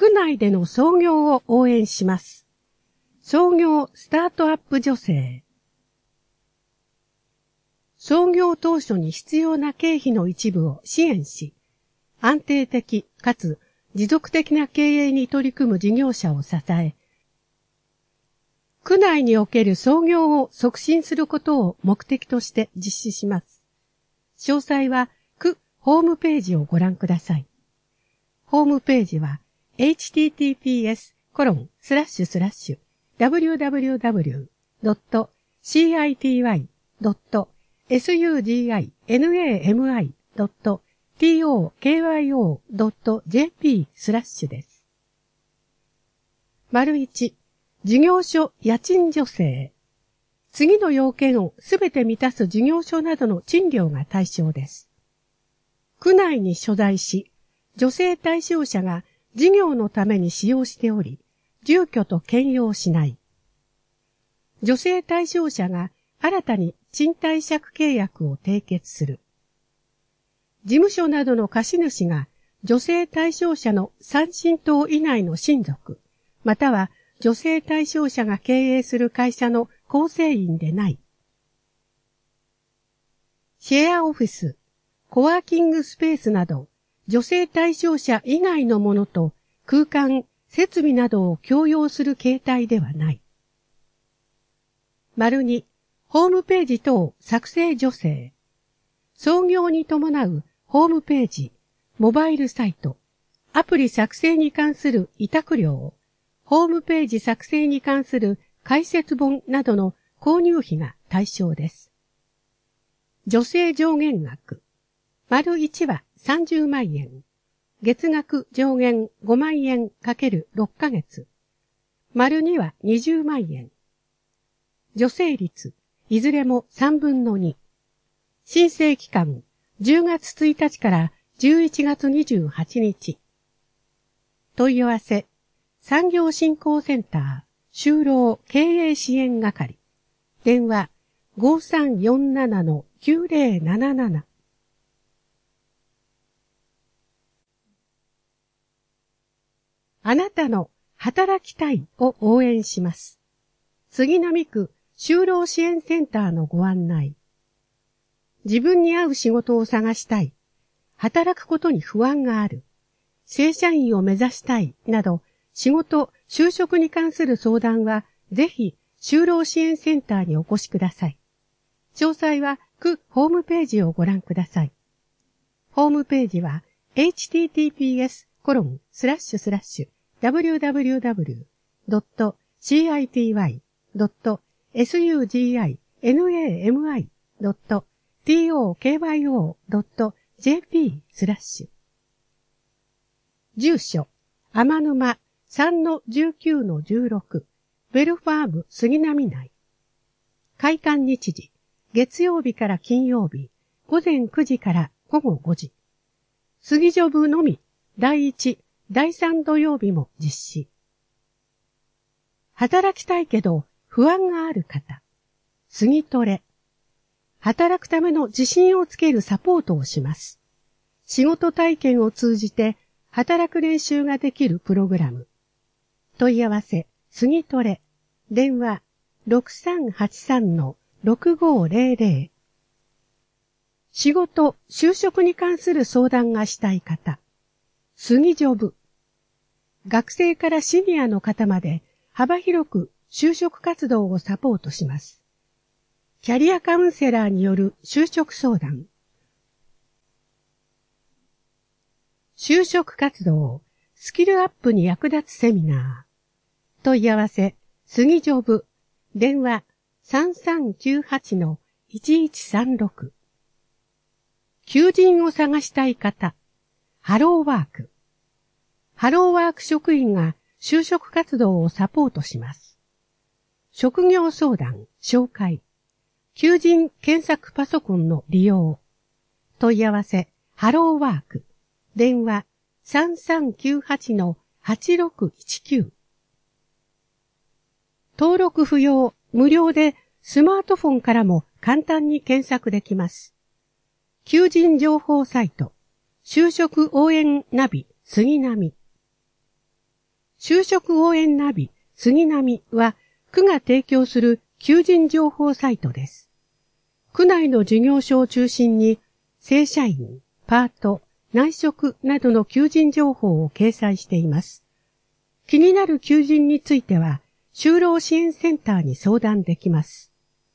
区内での創業を応援します。創業スタートアップ助成。創業当初に必要な経費の一部を支援し、安定的かつ持続的な経営に取り組む事業者を支え、区内における創業を促進することを目的として実施します。詳細は区ホームページをご覧ください。ホームページは https://www.citi.suginami.tokyo.jp/ です。1、事業所家賃助成。次の要件をすべて満たす事業所などの賃料が対象です。区内に所在し、助成対象者が事業のために使用しており、住居と兼用しない。助成対象者が新たに賃貸借契約を締結する。事務所などの貸主が助成対象者の3親等以内の親族、または助成対象者が経営する会社の構成員でない。シェアオフィス、コワーキングスペースなど、助成対象者以外のものと空間、設備などを共用する形態ではない。2、ホームページ等作成助成。創業に伴うホームページ、モバイルサイト、アプリ作成に関する委託料、ホームページ作成に関する解説本などの購入費が対象です。助成上限額。1は30万円。月額上限5万円 ×6 ヶ月。2は20万円。助成率、いずれも3分の2。申請期間、10月1日から11月28日。問い合わせ、産業振興センター、就労経営支援係。電話、5347-9077。あなたの働きたいを応援します。杉並区就労支援センターのご案内。自分に合う仕事を探したい。働くことに不安がある。正社員を目指したいなど、仕事、就職に関する相談は、ぜひ、就労支援センターにお越しください。詳細は、区ホームページをご覧ください。ホームページは、https://www.citi.suginami.tokyo.jp/ 住所、天沼 3-19-16 ベルファーム杉並内。開館日時、月曜日から金曜日、午前9時から午後5時。杉ジョブのみ、第1、第3土曜日も実施。働きたいけど不安がある方。杉トレ。働くための自信をつけるサポートをします。仕事体験を通じて働く練習ができるプログラム。問い合わせ、杉トレ。電話、6383-6500。仕事、就職に関する相談がしたい方。杉ジョブ。学生からシニアの方まで幅広く就職活動をサポートします。キャリアカウンセラーによる就職相談。就職活動、スキルアップに役立つセミナー。問い合わせ、杉ジョブ。電話、3398-1136。求人を探したい方。ハローワーク。ハローワーク職員が就職活動をサポートします。職業相談、紹介。求人検索パソコンの利用。問い合わせ、ハローワーク。電話、3398-8619。登録不要、無料でスマートフォンからも簡単に検索できます。求人情報サイト、就職応援ナビ、杉並。 就職応援ナビ、杉並は、区が提供する求人情報サイトです。区内の事業所を中心に、正社員、パート、内職などの求人情報を掲載しています。気になる求人については、就労支援センターに相談できます。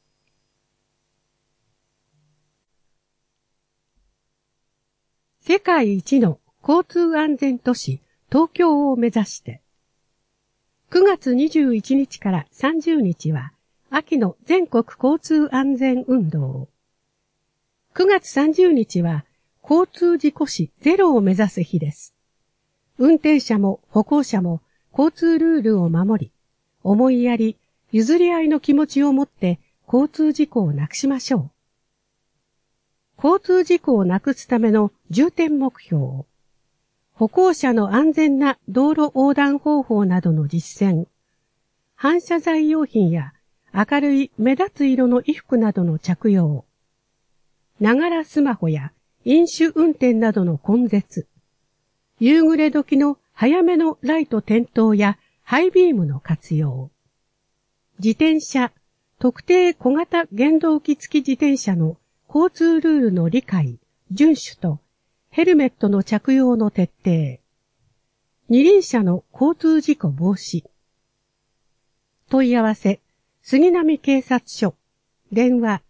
世界一の交通安全都市、東京を目指して。9月21日から30日は、秋の全国交通安全運動。9月30日は、交通事故死ゼロを目指す日です。運転者も歩行者も交通ルールを守り、思いやり、譲り合いの気持ちを持って交通事故をなくしましょう。交通事故をなくすための重点目標。歩行者の安全な道路横断方法などの実践。反射材用品や明るい目立つ色の衣服などの着用。ながらスマホや飲酒運転などの根絶。夕暮れ時の早めのライト点灯やハイビームの活用。自転車、特定小型原動機付き自転車の交通ルールの理解、遵守とヘルメットの着用の徹底。二輪車の交通事故防止。問い合わせ、杉並警察署、電話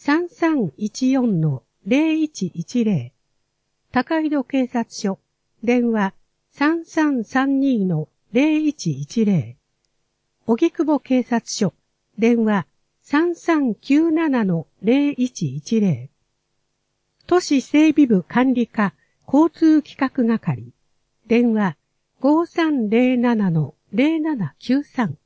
3314-0110、高井戸警察署、電話 3332-0110、荻窪警察署、電話 3397-0110、都市整備部管理課交通企画係、電話 5307-0793、